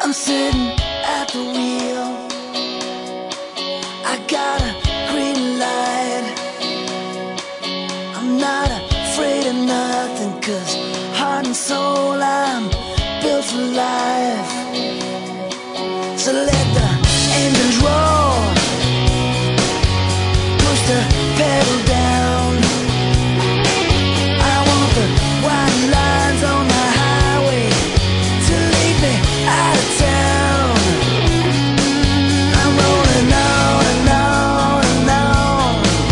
I'm sitting at the wheel. I got a green light. I'm not afraid of nothing, 'cause heart and soul, I'm built for life. So let the engines roar, push the pedal down. I want the white lines on the highway to lead me out of town. I'm rolling on and on and on.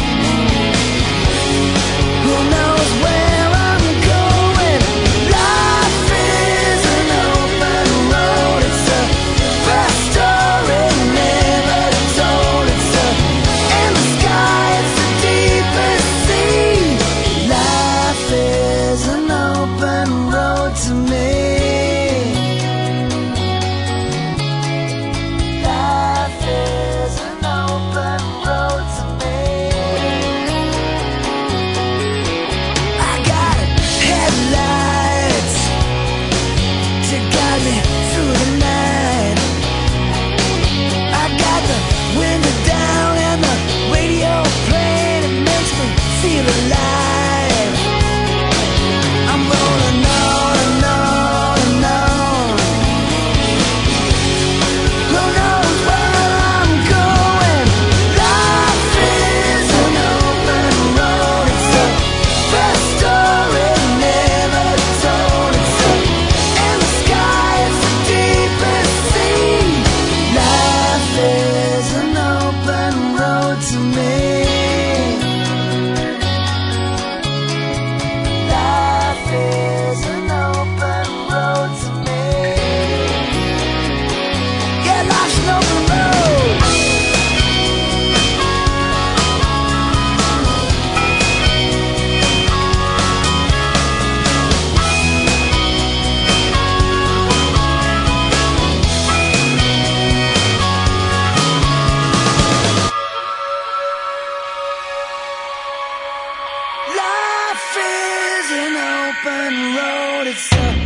Who knows where I'm going? Life is an open road. It's a first story never told. It's a in the sky, it's the deepest sea. Life is an open road to me. Life is an open road to me. I got headlights to guide me through the night. I got the window down and the radio playing. It makes me feel alive. I'm rolling on and on and on. Who knows where I'm going? Life is an open road. It's a first story never told. It's a in the sky, it's the deepest sea. Life is an open road to me. Life is an open road to me. Yeah, life's an open road. Life is an open road. It's a